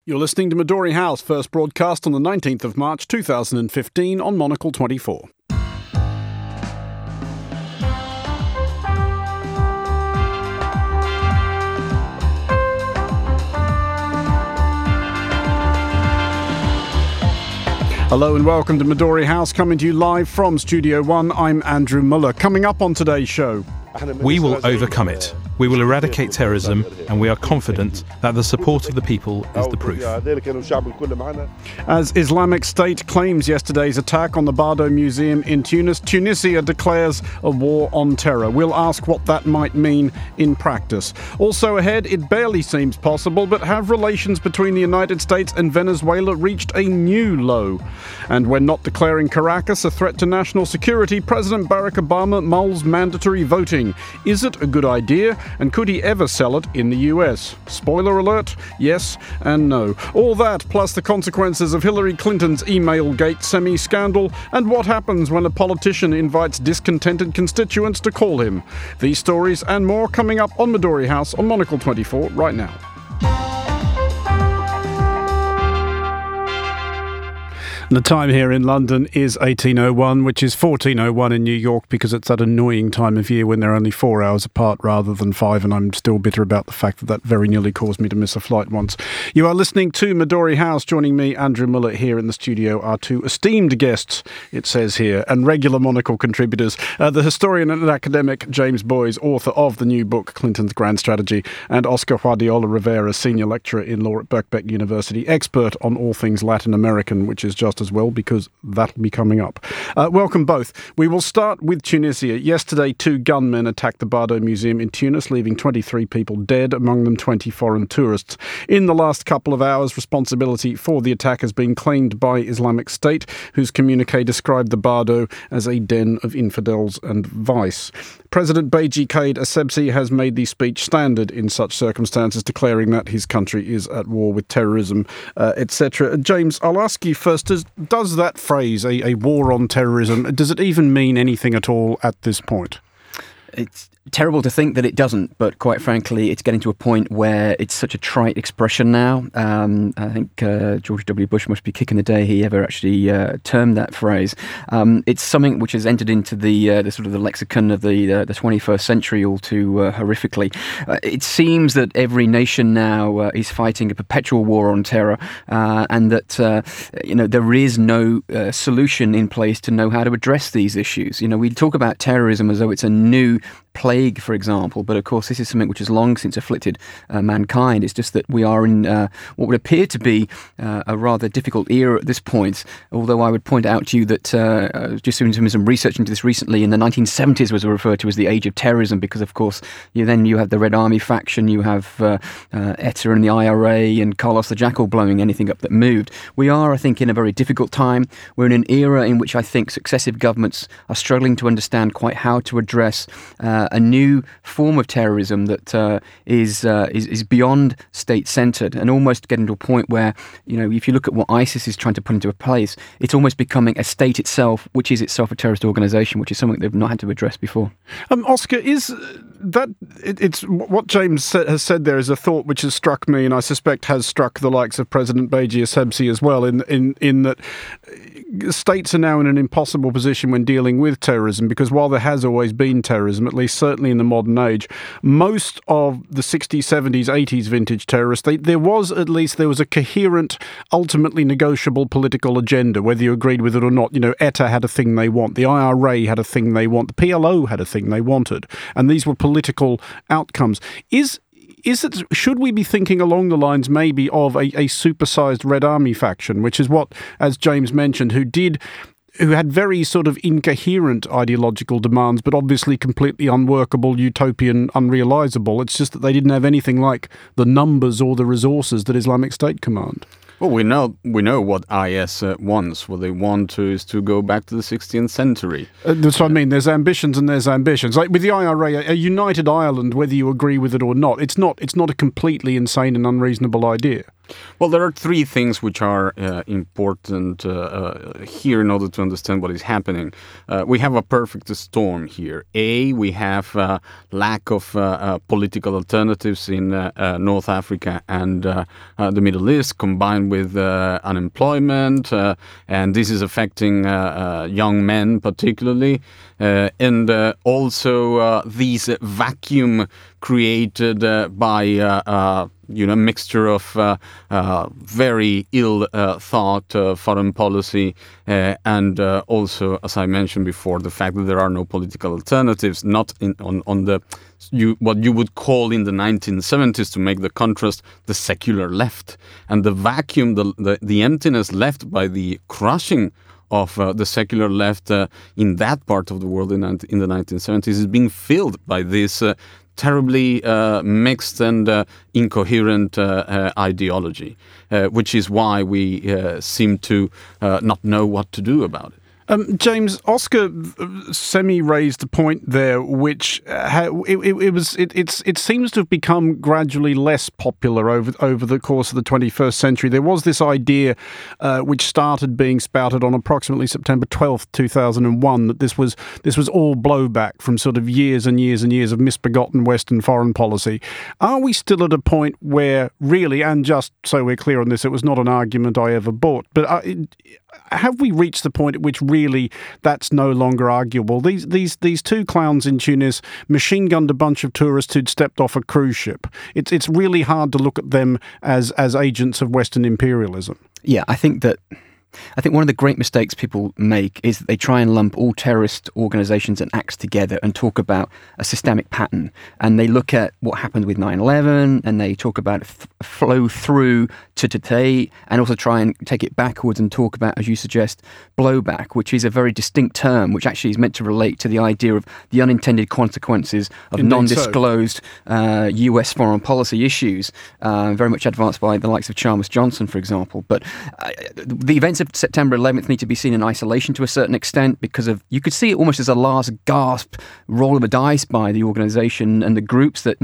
You're listening to Midori House, first broadcast on the 19th of March 2015 on Monocle 24. Hello and welcome to Midori House, coming to you live from Studio One. I'm Andrew Muller. Coming up on today's show, we will overcome it. We will eradicate terrorism, and we are confident that the support of the people is the proof. As Islamic State claims yesterday's attack on the Bardo Museum in Tunis, Tunisia declares a war on terror. We'll ask what that might mean in practice. Also ahead, it barely seems possible, but have relations between the United States and Venezuela reached a new low? And when not declaring Caracas a threat to national security, President Barack Obama mulls mandatory voting. Is it a good idea? And could he ever sell it in the US? Spoiler alert, yes and no. All that, plus the consequences of Hillary Clinton's Emailgate semi-scandal, and what happens when a politician invites discontented constituents to call him. These stories and more coming up on Midori House on Monocle 24 right now. The time here in London is 18:01, which is 14:01 in New York, because it's that annoying time of year when they're only 4 hours apart rather than 5, and I'm still bitter about the fact that that very nearly caused me to miss a flight once. You are listening to Midori House. Joining me, Andrew Muller, here in the studio are two esteemed guests, it says here, and regular Monocle contributors. The historian and academic James Boys, author of the new book, Clinton's Grand Strategy, and Oscar Guardiola Rivera, senior lecturer in law at Birkbeck University, expert on all things Latin American, which is just as well, because that'll be coming up. Welcome both. We will start with Tunisia. Yesterday, 2 gunmen attacked the Bardo Museum in Tunis, leaving 23 people dead, among them 20 foreign tourists. In the last couple of hours, responsibility for the attack has been claimed by Islamic State, whose communique described the Bardo as a den of infidels and vice. President Beji Caid Essebsi has made the speech standard in such circumstances, declaring that his country is at war with terrorism, etc. James, I'll ask you first, does that phrase, a war on terrorism, does it even mean anything at all at this point? It's terrible to think that it doesn't, but quite frankly, it's getting to a point where it's such a trite expression now. I think George W. Bush must be kicking the day he ever actually termed that phrase. It's something which has entered into the sort of the lexicon of the 21st century all too horrifically. It seems that every nation now is fighting a perpetual war on terror, and that there is no solution in place to know how to address these issues. We talk about terrorism as though it's a new plague, for example, but of course this is something which has long since afflicted mankind. It's just that we are in what would appear to be a rather difficult era at this point, although I would point out to you that just doing some research into this recently, in the 1970s was referred to as the age of terrorism, because of course you have the Red Army faction, you have ETA and the IRA and Carlos the Jackal blowing anything up that moved. We are, I think, in a very difficult time. We're in an era in which I think successive governments are struggling to understand quite how to address a new form of terrorism that is beyond state-centred, and almost getting to a point where, if you look at what ISIS is trying to put into place, it's almost becoming a state itself, which is itself a terrorist organisation, which is something they've not had to address before. Oscar, is that it's what James has said there is a thought which has struck me, and I suspect has struck the likes of President Beji Essebsi as well, in that states are now in an impossible position when dealing with terrorism, because while there has always been terrorism, at least certainly in the modern age, most of the 60s, 70s, 80s vintage terrorists, there was a coherent, ultimately negotiable political agenda, whether you agreed with it or not. ETA had a thing they want, the IRA had a thing they want, the PLO had a thing they wanted, and these were political outcomes. Should we be thinking along the lines maybe of a supersized Red Army faction, which is what, as James mentioned, who had very sort of incoherent ideological demands, but obviously completely unworkable, utopian, unrealisable. It's just that they didn't have anything like the numbers or the resources that Islamic State command. Well, we know what IS wants. What they want is to go back to the 16th century. That's what I mean. There's ambitions and there's ambitions. Like with the IRA, a united Ireland, whether you agree with it or not, it's not a completely insane and unreasonable idea. Well, there are three things which are important here in order to understand what is happening. We have a perfect storm here. We have lack of political alternatives in North Africa and the Middle East, combined with unemployment, and this is affecting young men particularly, and also this vacuum created by a mixture of very ill thought foreign policy and also, as I mentioned before, the fact that there are no political alternatives, not on the what you would call in the 1970s, to make the contrast, the secular left, and the vacuum, the emptiness left by the crushing of the secular left in that part of the world in the 1970s is being filled by this terribly mixed and incoherent ideology, which is why we seem to not know what to do about it. James, Oscar semi-raised a point there, which it seems to have become gradually less popular over the course of the 21st century. There was this idea, which started being spouted on approximately September 12th, 2001, that this was all blowback from sort of years and years and years of misbegotten Western foreign policy. Are we still at a point where really, and just so we're clear on this, it was not an argument I ever bought, but have we reached the point at which really that's no longer arguable? These two clowns in Tunis machine-gunned a bunch of tourists who'd stepped off a cruise ship. It's really hard to look at them as agents of Western imperialism. Yeah, I think one of the great mistakes people make is that they try and lump all terrorist organizations and acts together and talk about a systemic pattern. And they look at what happened with 9/11 and they talk about flow through to today, and also try and take it backwards and talk about, as you suggest, blowback, which is a very distinct term, which actually is meant to relate to the idea of the unintended consequences of non-disclosed US foreign policy issues, very much advanced by the likes of Chalmers Johnson, for example. But the events of September 11th need to be seen in isolation to a certain extent, because you could see it almost as a last gasp roll of the dice by the organisation and the groups that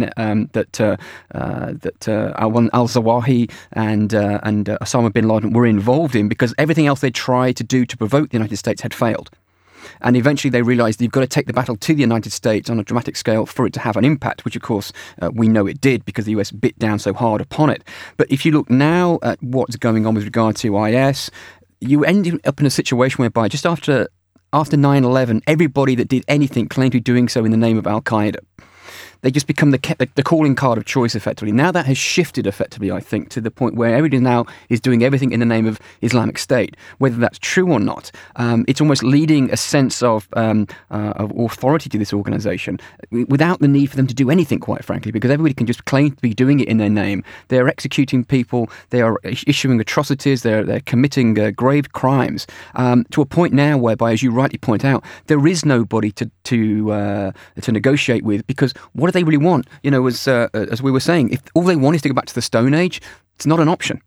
al-Zawahiri and Osama bin Laden were involved in, because everything else they tried to do to provoke the United States had failed. And eventually they realised you've got to take the battle to the United States on a dramatic scale for it to have an impact, which of course we know it did, because the US bit down so hard upon it. But if you look now at what's going on with regard to IS, you end up in a situation whereby just after 9/11, everybody that did anything claimed to be doing so in the name of Al-Qaeda. They just become the calling card of choice, effectively. Now that has shifted, effectively, I think, to the point where everybody now is doing everything in the name of Islamic State. Whether that's true or not, it's almost leading a sense of authority to this organisation without the need for them to do anything, quite frankly, because everybody can just claim to be doing it in their name. They're executing people, they are issuing atrocities, they're committing grave crimes, to a point now whereby, as you rightly point out, there is nobody to negotiate with, because what do they really want? You know, as we were saying, if all they want is to go back to the Stone Age, it's not an option.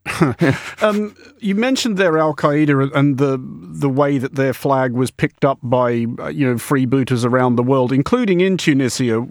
You mentioned there Al-Qaeda and the way that their flag was picked up by freebooters around the world, including in Tunisia.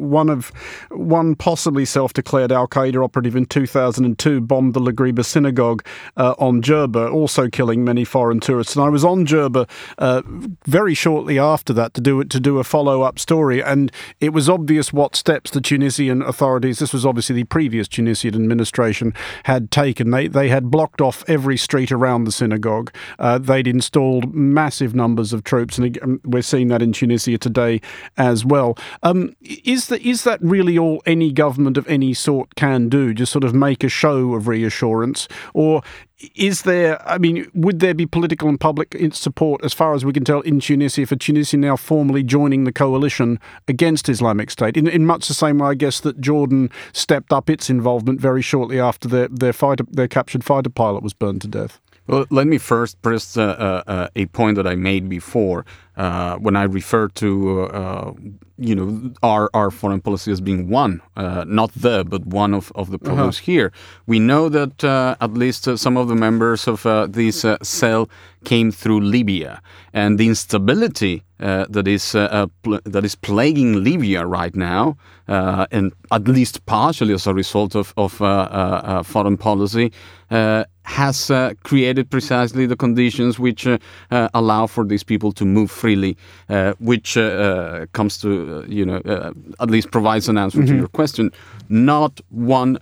One possibly self-declared Al-Qaeda operative in 2002 bombed the Lagriba synagogue on Djerba, also killing many foreign tourists. And I was on Djerba very shortly after that to do a follow-up story, and it was obvious what steps the Tunisian authorities, this was obviously the previous Tunisian administration, had taken. They had blocked off every street around the synagogue. They'd installed massive numbers of troops, and we're seeing that in Tunisia today as well. Is that really all any government of any sort can do? Just sort of make a show of reassurance? Or is there, would there be political and public support, as far as we can tell, in Tunisia, for Tunisia now formally joining the coalition against Islamic State? In much the same way, I guess, that Jordan stepped up its involvement very shortly after their captured fighter pilot was burned to death. Well, let me first press a point that I made before when I referred to our foreign policy as being one, not but one of the problems here. We know that at least some of the members of this cell came through Libya, and the instability that is plaguing Libya right now, and at least partially as a result of foreign policy, has created precisely the conditions which allow for these people to move freely, which comes to at least provides an answer to your question. Not one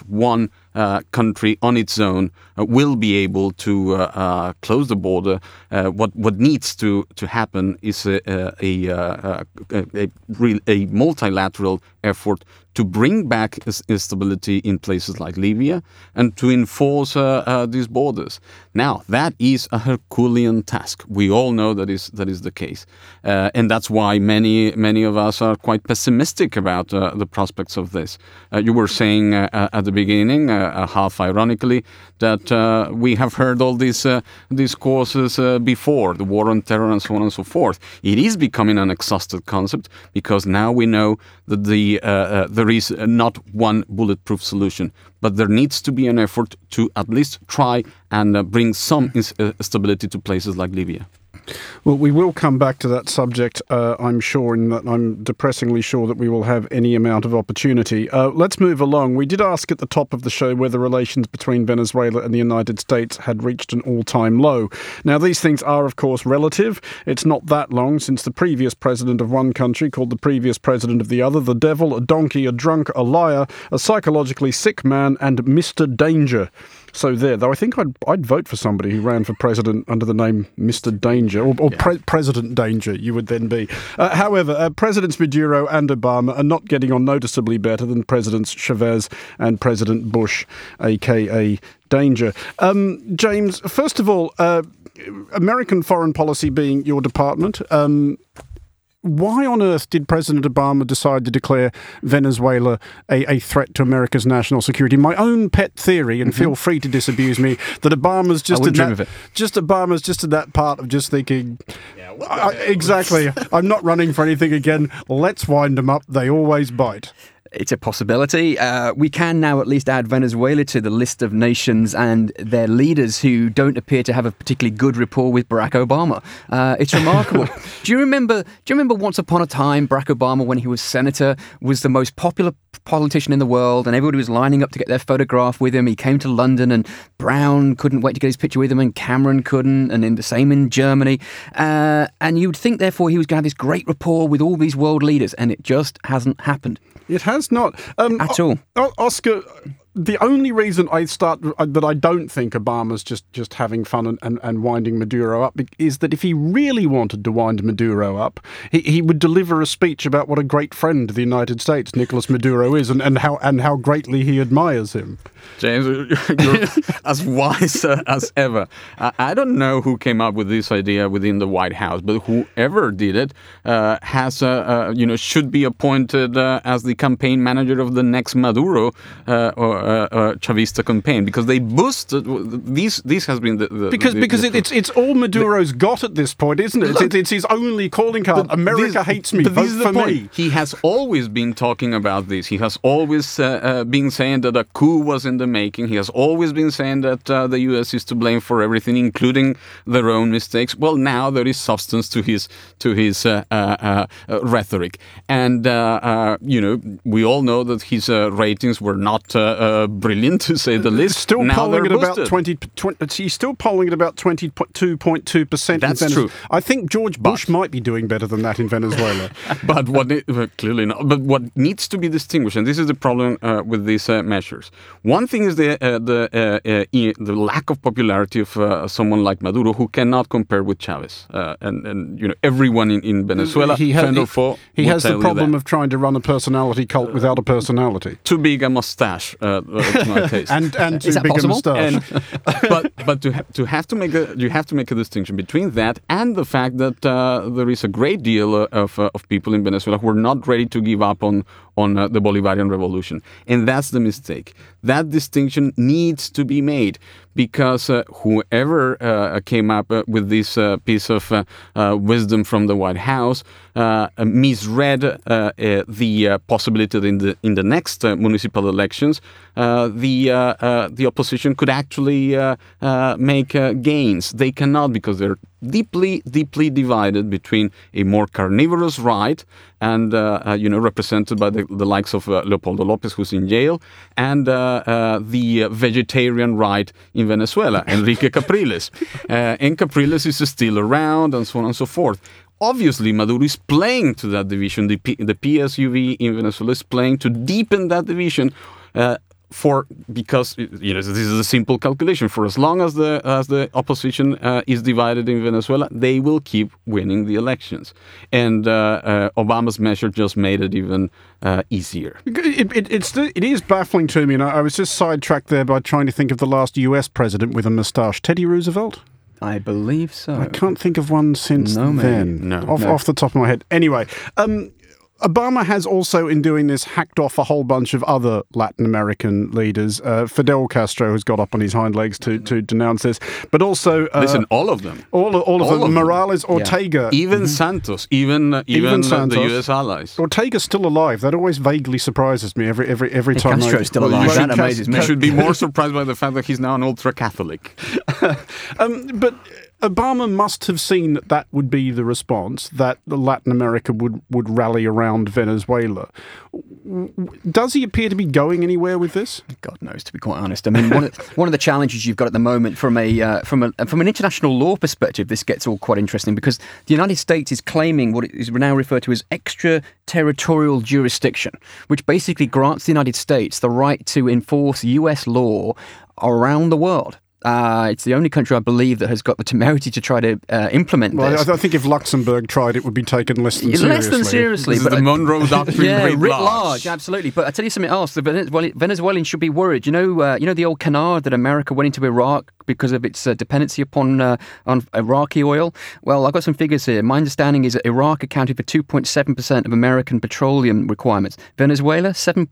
country on its own will be able to close the border. What needs to happen is a multilateral effort to bring back stability in places like Libya and to enforce these borders. Now, that is a Herculean task. We all know that is the case, and that's why many of us are quite pessimistic about the prospects of this. You were saying at the beginning, half ironically, that we have heard all these discourses before, the war on terror and so on and so forth. It is becoming an exhausted concept because now we know that there is not one bulletproof solution, but there needs to be an effort to at least try and bring some stability to places like Libya. Well, we will come back to that subject, I'm sure, and I'm depressingly sure that we will have any amount of opportunity. Let's move along. We did ask at the top of the show whether relations between Venezuela and the United States had reached an all-time low. Now, these things are, of course, relative. It's not that long since the previous president of one country called the previous president of the other the devil, a donkey, a drunk, a liar, a psychologically sick man, and Mr. Danger. So there, though I think I'd vote for somebody who ran for president under the name Mr. Danger, or President Danger, you would then be. However, Presidents Maduro and Obama are not getting on noticeably better than Presidents Chavez and President Bush, a.k.a. Danger. James, first of all, American foreign policy being your department, why on earth did President Obama decide to declare Venezuela a threat to America's national security? My own pet theory, and feel free to disabuse me, that Obama's just in that part of just thinking, exactly, I'm not running for anything again, let's wind them up, they always bite. It's a possibility. We can now at least add Venezuela to the list of nations and their leaders who don't appear to have a particularly good rapport with Barack Obama. It's remarkable. Do you remember once upon a time, Barack Obama, when he was senator, was the most popular politician in the world, and everybody was lining up to get their photograph with him. He came to London, and Brown couldn't wait to get his picture with him, and Cameron couldn't, and the same in Germany. And you'd think, therefore, he was going to have this great rapport with all these world leaders, and it just hasn't happened. It has not. At all. Oscar, the only reason that I don't think Obama's just having fun and winding Maduro up is that if he really wanted to wind Maduro up, he would deliver a speech about what a great friend of the United States Nicolas Maduro is and how greatly he admires him. James, you're as wise as ever. I don't know who came up with this idea within the White House, but whoever did it should be appointed as the campaign manager of the next Maduro Chavista campaign, because they boosted this has been because it's all Maduro's got at this point, isn't it? Look, it's his only calling card. America hates me. Vote for me. He has always been talking about this. He has always been saying that a coup was in the making. He has always been saying that the U.S. is to blame for everything, including their own mistakes. Well, now there is substance to his rhetoric, and we all know that his ratings were not brilliant, to say the least. Still now polling at about 20. He's still polling at about 22.2%. That's true. I think George Bush might be doing better than that in Venezuela. But clearly not. But what needs to be distinguished, and this is the problem with these measures. One thing is the lack of popularity of someone like Maduro, who cannot compare with Chavez, and everyone in Venezuela. He has the problem of trying to run a personality cult without a personality. Too big a mustache, to my taste. and too big a mustache. But you have to make a distinction between that and the fact that there is a great deal of people in Venezuela who are not ready to give up on on the Bolivarian Revolution. And that's the mistake. That distinction needs to be made, because whoever came up with this piece of wisdom from the White House misread the possibility that in the next municipal elections the opposition could actually make gains. They cannot, because they're deeply decided between a more carnivorous right and represented by the likes of Leopoldo Lopez, who's in jail, and the vegetarian right in Venezuela, Enrique Capriles. And Capriles is still around, and so on and so forth. Obviously, Maduro is playing to that division. The PSUV in Venezuela is playing to deepen that division, because this is a simple calculation. For as long as the opposition is divided in Venezuela, they will keep winning the elections. And Obama's measure just made it even easier. It is baffling to me, and I was just sidetracked there by trying to think of the last US president with a moustache. Teddy Roosevelt? I believe so. I can't think of one since then. Off the top of my head. Anyway, Obama has also, in doing this, hacked off a whole bunch of other Latin American leaders. Fidel Castro has got up on his hind legs to denounce this, but also listen, all of them, all of them. Morales, Ortega, even Santos, even Santos, the U.S. allies. Ortega's still alive. That always vaguely surprises me every time. Castro's still alive. That amazes me. You should be more surprised by the fact that he's now an ultra-Catholic. But Obama must have seen that would be the response, that Latin America would rally around Venezuela. Does he appear to be going anywhere with this? God knows, to be quite honest. I mean, one of the challenges you've got at the moment from an international law perspective, this gets all quite interesting, because the United States is claiming what is now referred to as extraterritorial jurisdiction, which basically grants the United States the right to enforce US law around the world. It's the only country, I believe, that has got the temerity to try to implement this. I think if Luxembourg tried, it would be taken less than seriously. Less than seriously. But the Monroe Doctrine writ large, absolutely. But I tell you something else. The Venezuelans should be worried. You know the old canard that America went into Iraq because of its dependency upon Iraqi oil? Well, I've got some figures here. My understanding is that Iraq accounted for 2.7% of American petroleum requirements. Venezuela,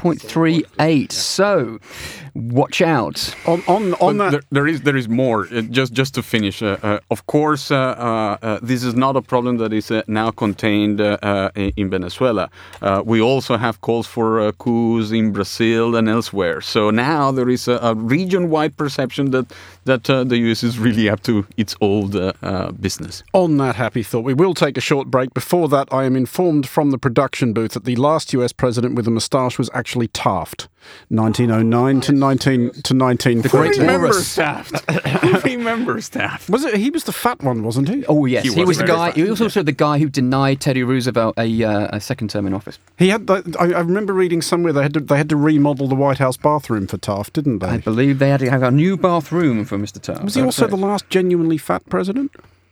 7.38%. So, watch out. On that, there is more. Just to finish, of course, this is not a problem that is now contained in Venezuela. We also have calls for coups in Brazil and elsewhere. So now there is a region-wide perception that the US is really up to its old business. On that happy thought, we will take a short break. Before that, I am informed from the production booth that the last US president with a moustache was actually Taft, 1909 to 1940. The great remembers Taft. Who remembers Taft? He was the fat one, wasn't he? Oh yes, he was the guy. He was also the guy who denied Teddy Roosevelt a second term in office. He had. I remember reading somewhere they had to remodel the White House bathroom for Taft, didn't they? I believe they had to have a new bathroom for Mr. Taft. Was he also the last genuinely fat president?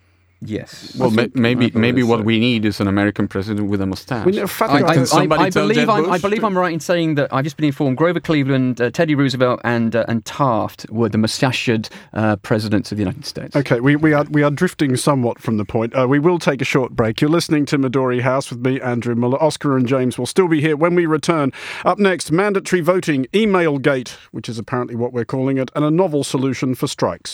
Yes. Well, maybe what we need is an American president with a mustache. I believe I'm right in saying that I've just been informed Grover Cleveland, Teddy Roosevelt, and Taft were the mustachioed presidents of the United States. Okay, we are drifting somewhat from the point. We will take a short break. You're listening to Midori House with me, Andrew Muller. Oscar and James will still be here when we return. Up next, mandatory voting, email gate, which is apparently what we're calling it, and a novel solution for strikes.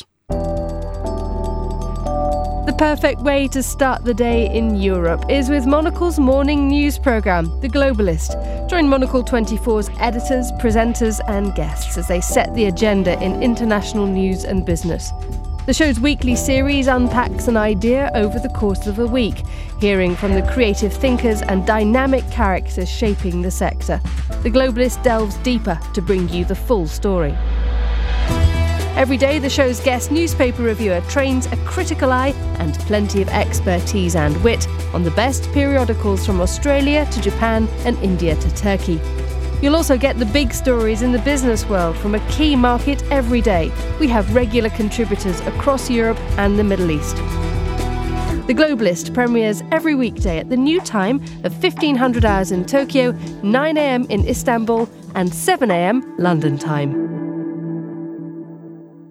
The perfect way to start the day in Europe is with Monocle's morning news programme, The Globalist. Join Monocle 24's editors, presenters and guests as they set the agenda in international news and business. The show's weekly series unpacks an idea over the course of a week, hearing from the creative thinkers and dynamic characters shaping the sector. The Globalist delves deeper to bring you the full story. Every day, the show's guest newspaper reviewer trains a critical eye and plenty of expertise and wit on the best periodicals from Australia to Japan and India to Turkey. You'll also get the big stories in the business world from a key market every day. We have regular contributors across Europe and the Middle East. The Globalist premieres every weekday at the new time of 1500 hours in Tokyo, 9 a.m. in Istanbul and 7 a.m. London time.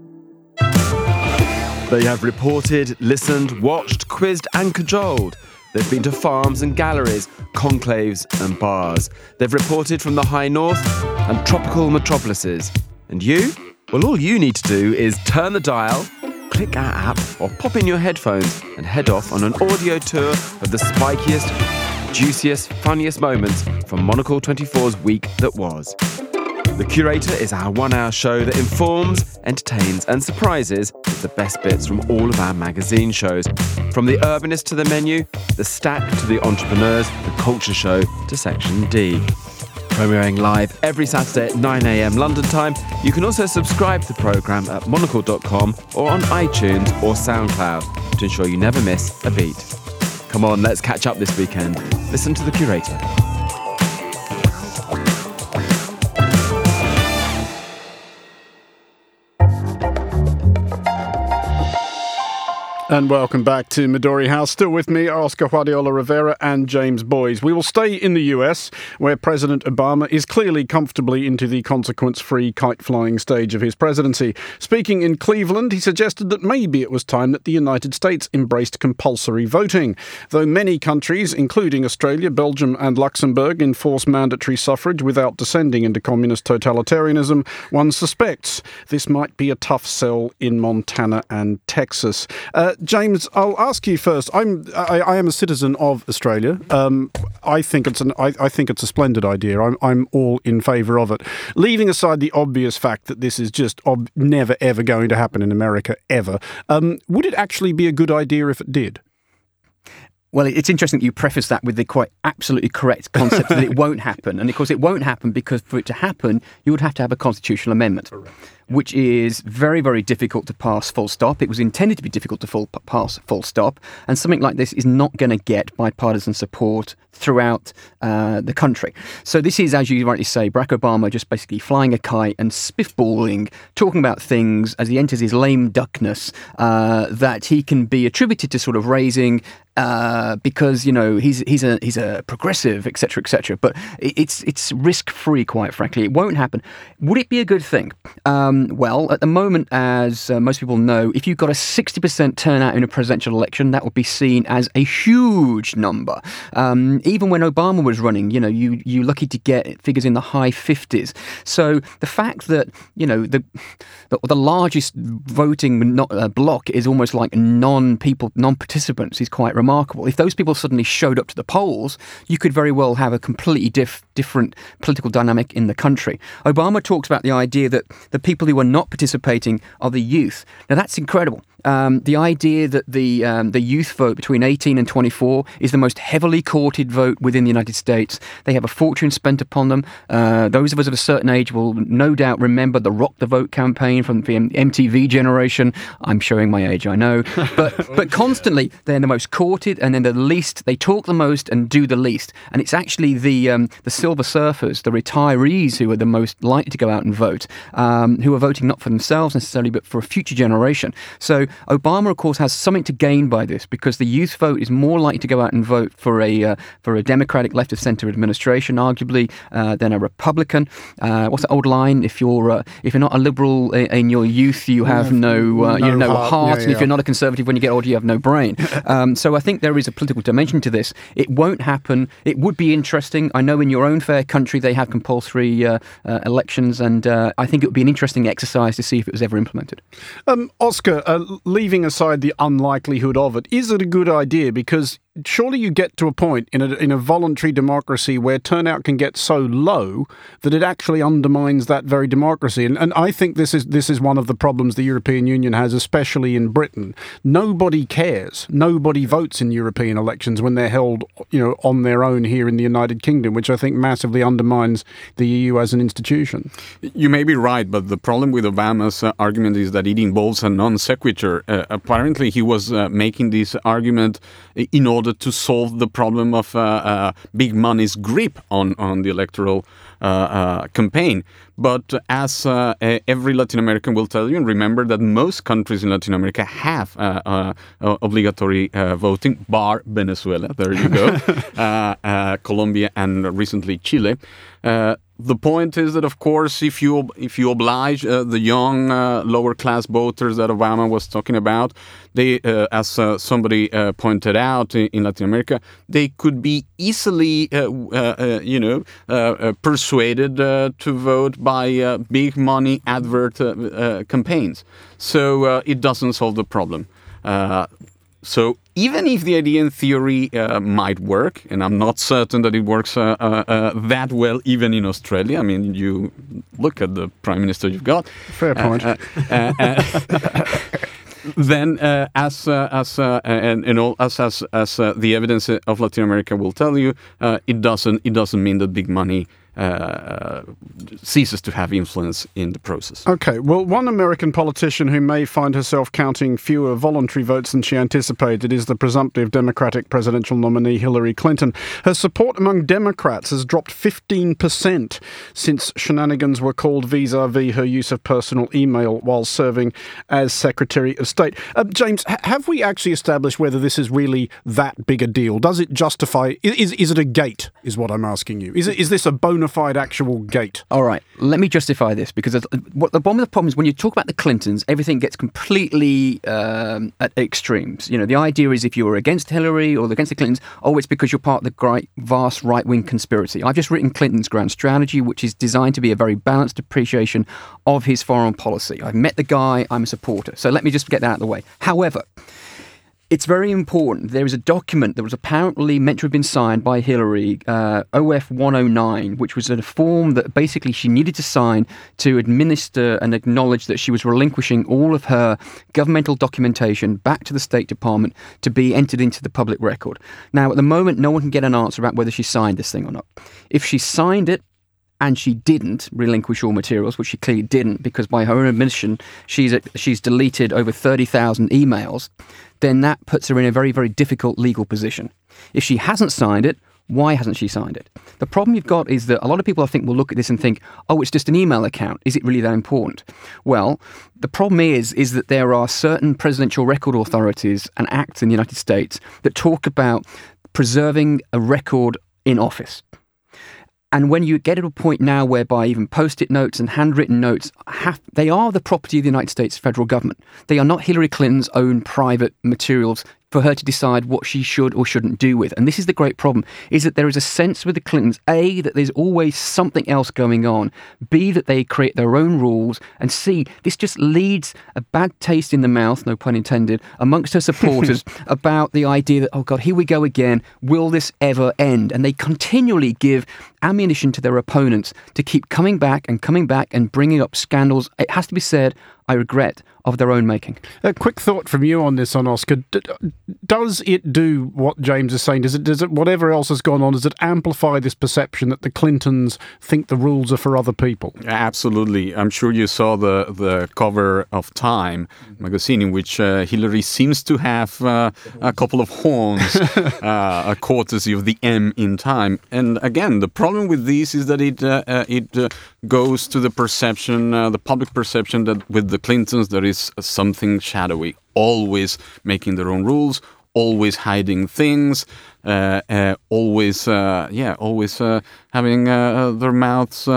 They have reported, listened, watched, quizzed and cajoled. They've been to farms and galleries, conclaves and bars. They've reported from the high north and tropical metropolises. And you? Well, all you need to do is turn the dial, click our app, or pop in your headphones and head off on an audio tour of the spikiest, juiciest, funniest moments from Monocle 24's week that was. The Curator is our 1-hour show that informs, entertains and surprises with the best bits from all of our magazine shows. From the Urbanist to the Menu, the Stack to the Entrepreneurs, the Culture Show to Section D. Premiering live every Saturday at 9 a.m. London time. You can also subscribe to the programme at monocle.com or on iTunes or SoundCloud to ensure you never miss a beat. Come on, let's catch up this weekend. Listen to The Curator. And welcome back to Midori House. Still with me are Oscar Guardiola Rivera and James Boyes. We will stay in the US, where President Obama is clearly comfortably into the consequence-free kite-flying stage of his presidency. Speaking in Cleveland, he suggested that maybe it was time that the United States embraced compulsory voting. Though many countries, including Australia, Belgium and Luxembourg, enforce mandatory suffrage without descending into communist totalitarianism, one suspects this might be a tough sell in Montana and Texas. James, I'll ask you first. I am a citizen of Australia. I think it's a splendid idea. I'm all in favour of it. Leaving aside the obvious fact that this is just never ever going to happen in America ever, would it actually be a good idea if it did? Well, it's interesting that you preface that with the quite absolutely correct concept that it won't happen. And of course, it won't happen because for it to happen, you would have to have a constitutional amendment. Correct. Which is very, very difficult to pass full stop. It was intended to be difficult to pass full stop. And something like this is not going to get bipartisan support throughout the country. So this is, as you rightly say, Barack Obama just basically flying a kite and spiffballing, talking about things as he enters his lame duckness that he can be attributed to sort of raising because, you know, he's a progressive, etc., etc. But it's risk-free, quite frankly. It won't happen. Would it be a good thing? Well, at the moment, as most people know, if you've got a 60% turnout in a presidential election, that would be seen as a huge number. Even when Obama was running, you know, you're lucky to get figures in the high 50s. So the fact that, you know, the largest voting block is almost like non-participants is quite remarkable. If those people suddenly showed up to the polls, you could very well have a completely different political dynamic in the country. Obama talks about the idea that the people who are not participating are the youth. Now, that's incredible. The idea that the youth vote between 18 and 24 is the most heavily courted vote within the United States. They have a fortune spent upon them. Those of us of a certain age will no doubt remember the Rock the Vote campaign from the MTV generation. I'm showing my age, I know. But constantly, they're the most courted and then the least. They talk the most and do the least. And it's actually the silver surfers, the retirees, who are the most likely to go out and vote, who are voting not for themselves necessarily, but for a future generation. So Obama, of course, has something to gain by this because the youth vote is more likely to go out and vote for a Democratic left of centre administration, arguably, than a Republican. What's that old line? If you're not a liberal in your youth, you have no heart, and if you're not a conservative when you get older, you have no brain. So I think there is a political dimension to this. It won't happen. It would be interesting. I know in your own fair country they have compulsory elections, and I think it would be an interesting exercise to see if it was ever implemented. Oscar, leaving aside the unlikelihood of it, is it a good idea? Because surely you get to a point in a voluntary democracy where turnout can get so low that it actually undermines that very democracy. And I think this is one of the problems the European Union has, especially in Britain. Nobody cares. Nobody votes in European elections when they're held, you know, on their own here in the United Kingdom, which I think massively undermines the EU as an institution. You may be right, but the problem with Obama's argument is that it involves a non sequitur. Apparently, he was making this argument in order to solve the problem of big money's grip on the electoral campaign. But as every Latin American will tell you, and remember that most countries in Latin America have obligatory voting, bar Venezuela. There you go. Colombia and recently Chile. The point is that, of course, if you oblige the young lower class voters that Obama was talking about, they, as somebody pointed out in Latin America, they could be easily, persuaded to vote by big money advert campaigns. So it doesn't solve the problem. So even if the idea in theory might work, and I'm not certain that it works that well even in Australia. I mean, you look at the Prime Minister you've got. Fair point. Then, as the evidence of Latin America will tell you, it doesn't mean that big money ceases to have influence in the process. Okay, well, one American politician who may find herself counting fewer voluntary votes than she anticipated is the presumptive Democratic presidential nominee Hillary Clinton. Her support among Democrats has dropped 15% since shenanigans were called vis-à-vis her use of personal email while serving as Secretary of State. James, have we actually established whether this is really that big a deal? Does it justify... Is it a gate, is what I'm asking you? Is this a bona fide actual gate? All right, let me justify this, because one of the problems is when you talk about the Clintons, everything gets completely at extremes. You know, the idea is if you were against Hillary or against the Clintons, it's because you're part of the vast right-wing conspiracy. I've just written Clinton's grand strategy, which is designed to be a very balanced appreciation of his foreign policy. I've met the guy, I'm a supporter. So let me just get that out of the way. However, it's very important. There is a document that was apparently meant to have been signed by Hillary, OF 109, which was a form that basically she needed to sign to administer and acknowledge that she was relinquishing all of her governmental documentation back to the State Department to be entered into the public record. Now, at the moment, no one can get an answer about whether she signed this thing or not. If she signed it, and she didn't relinquish all materials, which she clearly didn't, because by her own admission, she's deleted over 30,000 emails, then that puts her in a very, very difficult legal position. If she hasn't signed it, why hasn't she signed it? The problem you've got is that a lot of people, I think, will look at this and think, it's just an email account. Is it really that important? Well, the problem is that there are certain presidential record authorities and acts in the United States that talk about preserving a record in office. And when you get to a point now whereby even post-it notes and handwritten notes, they are the property of the United States federal government. They are not Hillary Clinton's own private materials for her to decide what she should or shouldn't do with. And this is the great problem, is that there is a sense with the Clintons, A, that there's always something else going on, B, that they create their own rules, and C, this just leads a bad taste in the mouth, no pun intended, amongst her supporters about the idea that, oh God, here we go again, will this ever end? And they continually give ammunition to their opponents to keep coming back and bringing up scandals, it has to be said, I regret, of their own making. A quick thought from you on this, Oscar. Does it do what James is saying? Does it, whatever else has gone on, does it amplify this perception that the Clintons think the rules are for other people? Absolutely. I'm sure you saw the cover of Time magazine, in which Hillary seems to have a couple of horns, a courtesy of the M in Time. And again, the problem with this is that it goes to the perception, the public perception, that with the Clintons there is something shadowy, always making their own rules, always hiding things, always having their mouths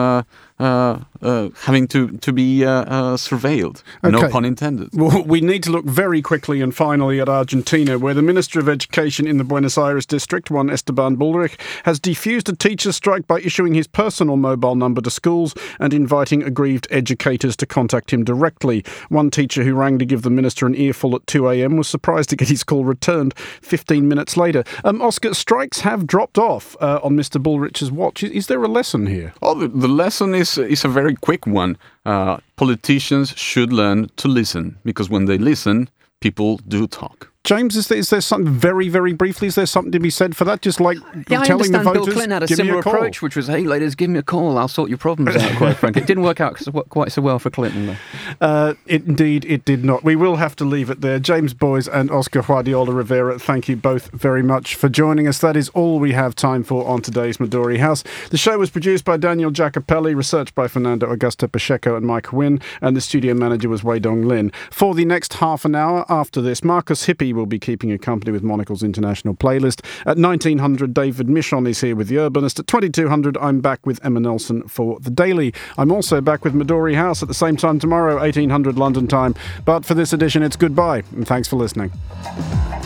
having to be surveilled. Okay. No pun intended. Well, we need to look very quickly and finally at Argentina, where the Minister of Education in the Buenos Aires district, Juan Esteban Bullrich, has defused a teacher's strike by issuing his personal mobile number to schools and inviting aggrieved educators to contact him directly. One teacher who rang to give the minister an earful at 2 a.m. was surprised to get his call returned 15 minutes later. Oscar, strikes have dropped off on Mr. Bullrich's watch. Is there a lesson here? Oh, the lesson is a very quick one. Politicians should learn to listen, because when they listen, people do talk. James, is there something very, very briefly? Is there something to be said for that? Just like I telling the understand voters, Bill Clinton had a give me similar a call. approach, which was, hey, ladies, give me a call. I'll sort your problems out, quite frankly. It didn't work out quite so well for Clinton, though. Indeed, it did not. We will have to leave it there. James Boyes and Oscar Guardiola Rivera, thank you both very much for joining us. That is all we have time for on today's Midori House. The show was produced by Daniel Giacopelli, researched by Fernando Augusto Pacheco and Mike Wynn, and the studio manager was Wei Dong Lin. For the next half an hour after this, Marcus Hippie will be keeping you company with Monocle's International Playlist. At 1900, David Michon is here with The Urbanist. At 2200, I'm back with Emma Nelson for The Daily. I'm also back with Midori House at the same time tomorrow, 1800 London time. But for this edition, it's goodbye, and thanks for listening.